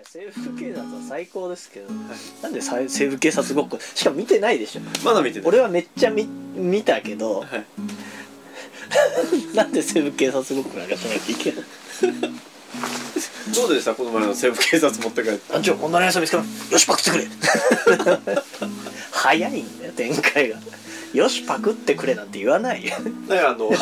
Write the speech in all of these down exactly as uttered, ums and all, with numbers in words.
西部警察は最高ですけど、はい、なんで西部警察ごっこしかも見てないでしょ。 まだ見てない。 俺はめっちゃ 見, 見たけど、はい、なんで西部警察ごっこなんかしなきゃいけないどうでしたこの前の西部警察持って帰って。 あんちょ女のやつ見つけろ、よしパクってくれ早いんだよ展開が。よしパクってくれなんて言わないよ。 だからあの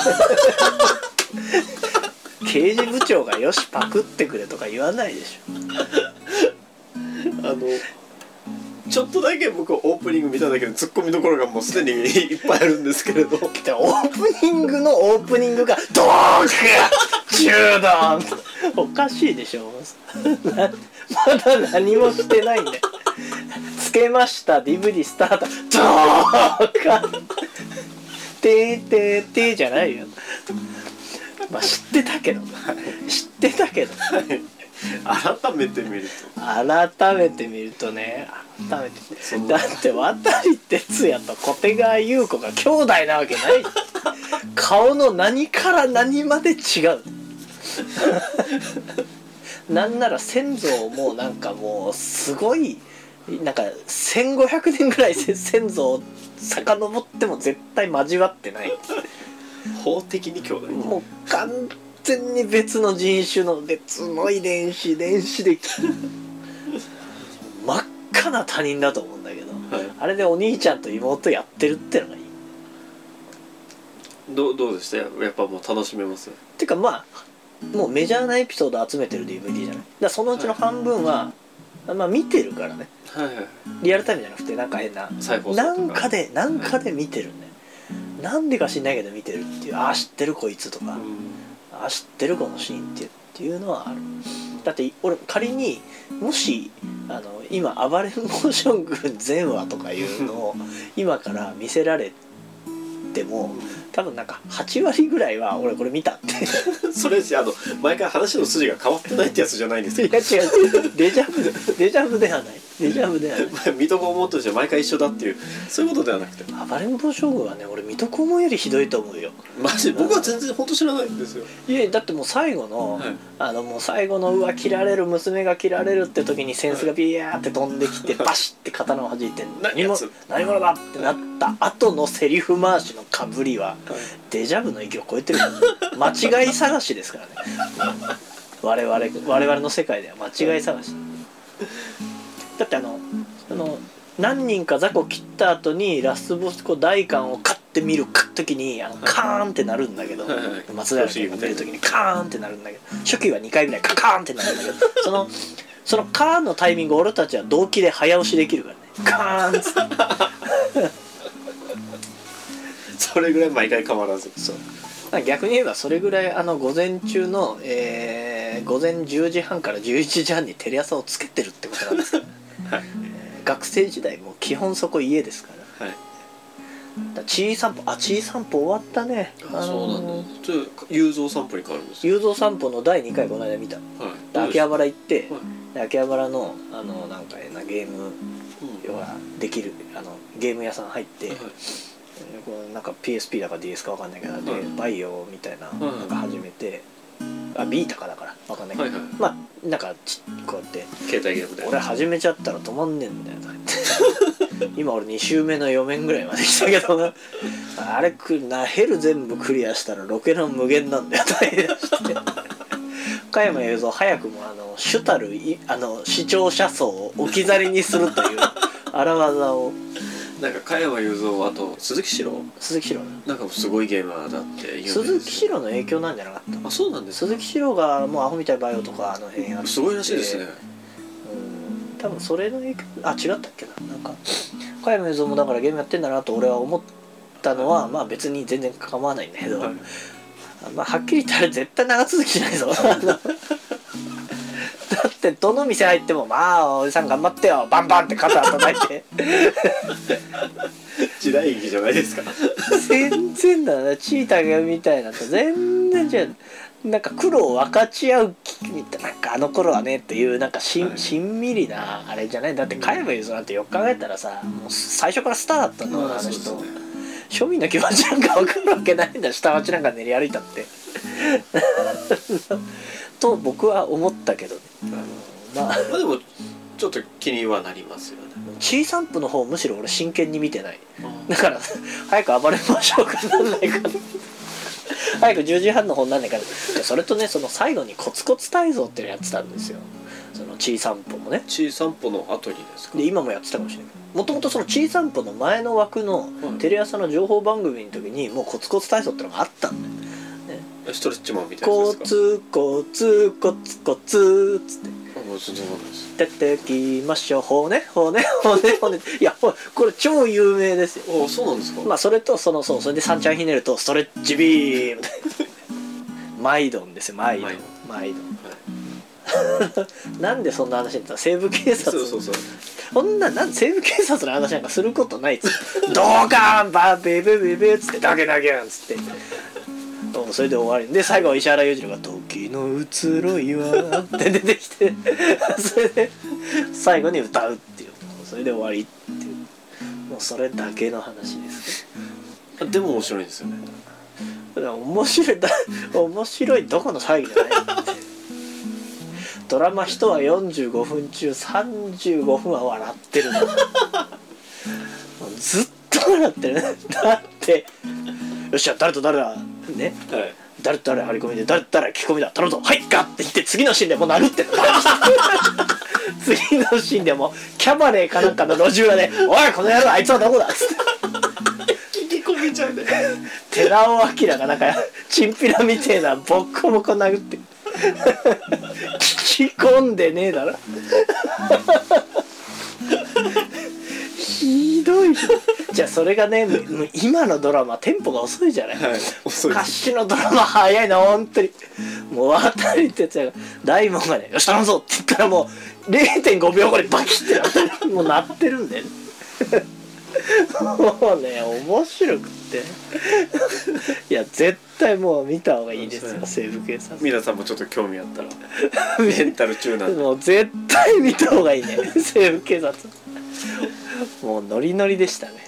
刑事部長がよしパクってくれとか言わないでしょ。 あのちょっとだけ僕オープニング見ただけでツッコミどころがもうすでにいっぱいあるんですけれどオープニングのオープニングがドーン中断おかしいでしょまだ何もしてないんでつけました ディーブイディー スタートドーンてーてーてーじゃないよ。まあ知ってたけど知ってたけど改めて見ると改めて見るとね改めてだって渡哲也と小手川優子が兄弟なわけない。顔の何から何まで違うなんなら先祖もなんかもうすごいなんかせんごひゃくねんぐらい先祖を遡っても絶対交わってない。 法的に兄弟もう完全に別の人種の別の遺伝子遺伝子で真っ赤な他人だと思うんだけど、はい、あれでお兄ちゃんと妹やってるってのがいい。 どう、どうでしたやっぱもう楽しめますてかまあもうメジャーなエピソード集めてる ディーブイディー じゃない。だからそのうちの半分は、はい、まあ見てるからね、はいはい、リアルタイムじゃなくてなんか変ななんかでなんかで見てるんだよ、はい、なんでか知んないけど見てるっていう。ああ知ってるこいつとか、うん、ああ知ってるこのシーンってっていうのはある。だって俺仮にもしあの今暴れん坊将軍全話とかいうのを今から見せられても多分なんかはちわりぐらいは俺これ見たってそれあの毎回話の筋が変わってないってやつじゃないんですよ。 いや違うデジャブデジャブではないデジャブではない水戸黄門として毎回一緒だっていうそういうことではなくて暴れん坊将軍はね俺水戸黄門よりひどいと思うよマジ僕は全然本当知らないんですよ。 いやだってもう最後の、はい、あのもう最後のうわ切られる娘が切られるって時に扇子がビヤーって飛んできて、はい、バシッて刀を弾いて何者何者だってなった後のセリフ回しのかぶりは、はい、デジャブの域を超えてる間違い探しですからね我々我々の世界では間違い探しだってあのあの何人か雑魚切った後にラスボスこう大観をカッて見る時にあのカーンってなるんだけど、はいはいはい、松平健が見る時にカーンってなるんだけど初期はにかいぐらいカカーンってなるんだけどそのそのカーンのタイミング俺たちは同期で早押しできるからねカーンってそれぐらい毎回変わらず。 そう逆に言えばそれぐらいあの午前中の、えー、午前じゅうじはんからじゅういちじはんにテレ朝をつけてるってことなんですから、はいえー、学生時代も基本そこ家ですから、はい、だちい散歩あちい散歩終わったね。 あ、そうなんだ。ちょっと雄三散歩に変わるんですよ。 雄三散歩のだいにかいこの間見た、はい、秋葉原行って、はい、秋葉原のあのなんか変なゲーム、うん、要はできるあのゲーム屋さん入って、はいこうなんか ピーエスピー だか ディーエス か分かんないけど、はい、でバイオみたいななんか始めて、はい、あビータかだから分かんないけど、はいはい、まあなんかちこうやって携帯ゲームで俺始めちゃったら止まんねえんだよとか言って今俺に週目のよめんぐらいまで来たけどなあれくなヘル全部クリアしたらロケの無限なんだよとか言い出して加山雄三早くもあの主たるあの視聴者層を置き去りにするという荒技をなんか加山雄三あと鈴木史郎鈴木史郎なんかすごいゲーマーだって有名です。 鈴木史郎の影響なんじゃなかった。 あ、そうなんですか。 鈴木史郎がもうアホみたいバイオとかあの辺やってすごいらしいですね。 うん多分それの影響あ違ったっけななんか加山雄三もだからゲームやってんだなと俺は思ったのは、はい、まあ別に全然構わないんだけど、はい、まあはっきり言ったら絶対長続きしないぞだってどの店入ってもまあおじさん頑張ってよバンバンって肩叩いて時代劇じゃないですか全然だなチーターみたいなと全然違う。なんか苦労を分かち合うみたいななんかあの頃はねっていうなんかし ん,、はい、しんみりなあれじゃない。だって加山雄三なんてよく考えたらさもう最初からスターだったんだから、うん、あの人、ね、庶民の気持ちなんか分かるわけないんだ下町なんか練り歩いたってと僕は思ったけどね、 まあまあでもちょっと気にはなりますよね。 チーサンプの方むしろ俺真剣に見てない。だから早く暴れましょうかなんないかな早くじゅうじはんの方なんないかな。それとね、その最後にコツコツ体操っていうのやってたんですよ、そのチーサンポもね。 チーサンポの後にですか。 で今もやってたかもしれない。もともとそのチーサンポの前の枠のテレ朝の情報番組の時にもうコツコツ体操ってのがあったんだよ、ね、 ストレッチマンみたいなやつコですか。 ツコツコツコツっつってあ、そうなんです。 出てきましょう骨骨骨骨いやこれ超有名ですよ。 あ、そうなんですか。 まあそれとそのそうそれで三ちゃんひねるとストレッチビームマイドンですよ、マイドンマイドン、はい、なんでそんな話になったら西部警察、 そうそうそう、 こんななん西部警察の話なんかすることないっつってドーカーンバーベベベベっつってダゲダゲンっつってそれで終わりで、最後は石原裕次郎が「時の移ろいは」って出てきてそれで最後に歌うっていう、それで終わりっていう、もうそれだけの話ですね。 でも面白いですよね。 だから面白いだ面白いどこの騒ぎじゃないドラマいちわよんじゅうごふん中さんじゅうごふんは笑ってるのずっと笑ってるだってよっしゃ誰と誰だね、はい、誰と誰張り込みで誰と誰聞き込みだ頼むぞはいガッて言って次のシーンでもう殴ってる次のシーンでもキャバレーかなんかの路地裏で「おいこの野郎あいつはどこだ」っつって聞き込みちゃうね寺尾明がなんかチンピラみてえなボッコボコ殴って聞き込んでねえだろひどい。じゃあそれがね今のドラマテンポが遅いじゃない、はい、遅い。昔のドラマ早いな本当に。もう渡り哲也が大門がね「よし頼むぞ」って言ったらもう れいてんごびょうごでバキッてなってもう鳴ってるんだよねもうね面白くっていや絶対もう見た方がいいですよ西部警察。 皆さんもちょっと興味あったらメンタル中なんでもう絶対見た方がいいね西部警察もうノリノリでしたね。